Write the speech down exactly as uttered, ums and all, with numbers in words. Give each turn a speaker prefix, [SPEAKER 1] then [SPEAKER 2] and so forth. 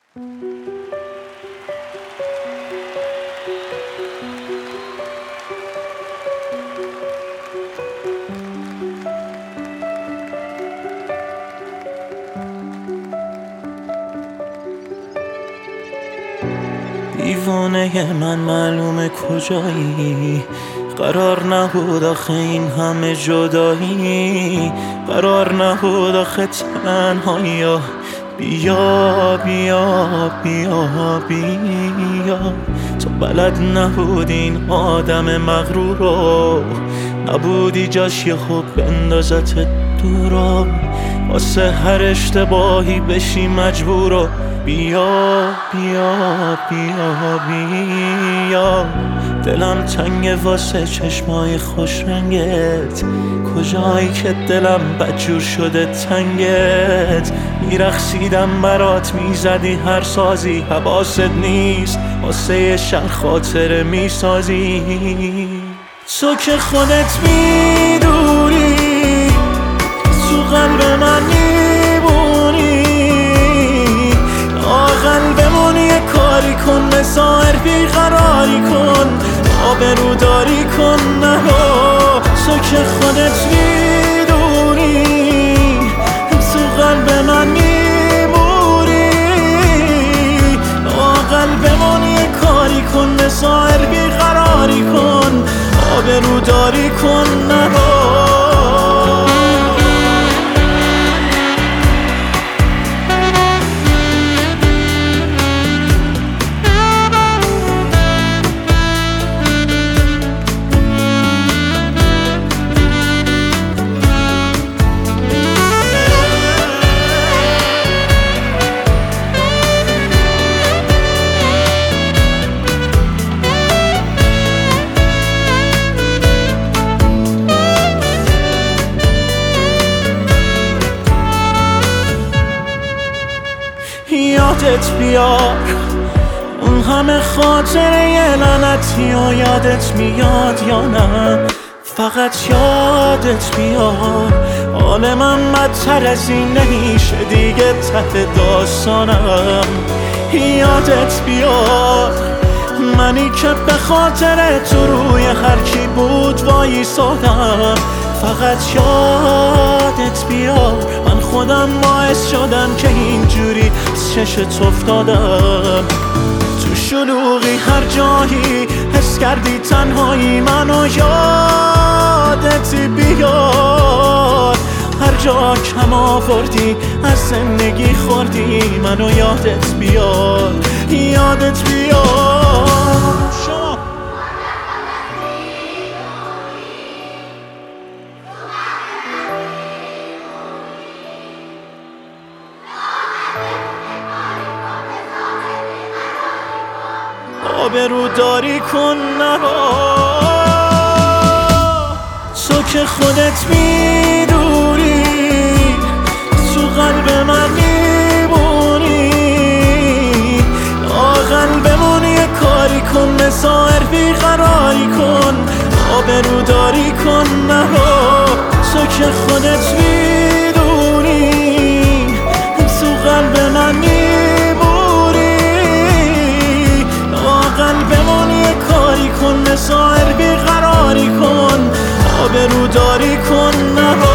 [SPEAKER 1] دیوانه من معلومه کجایی، قرار نبود آخه این همه جدایی، قرار نبود آخه تنهایی. بیا بیا بیا بیا، تو بلد نبودی این آدم مغرور رو، نبودی جاش یه خوب بندازت دورا، واسه هر اشتباهی بشی مجبورو. بیا بیا بیا بیا، دلم تنگه واسه چشمای خوش رنگت، کجایی که دلم بدجور شده تنگت. میرخصیدم برات میزدی هر سازی، حواست نیست واسه یه شهر خاطره میسازی. تو که خودت میدونی تو قلب من میبونی، آقل بمون یه کاری کن، مسائر بیقراری کن، آبرو داری کن نرو. تو که خودت میدونی تو قلب من میمونی، آقل بمون یه کاری کن، مسائر بیقراری کن، آبرو داری کن نرو. یادت بیار اون همه خاطره یه لعنتی و یادت میاد یا نه، فقط یادت بیار حال من بدتر از این نمیشه دیگه ته داستانم. یادت بیار منی که به خاطر تو روی هرکی بود وایسادم، فقط یادت بیار من خودم باعث شدم که اینجوری از چشت افتادم. تو شلوغی هر جایی حس کردی تنهایی، منو یادت بیار هر جا کم آوردی از زندگی خوردی، منو یادت بیار یادت بیار. آبرو داری کن نرو. تو که خودت میدونی تو قلب من میمونی، آقل بمون یه کاری کن، مسائر بیقراری کن، آبرو داری کن نرو. تو که خودت میدونی تو قلب من میمونی، آقل بمون یه کاری کن، مسائر بیقراری کن، آبرو داری کن نرو.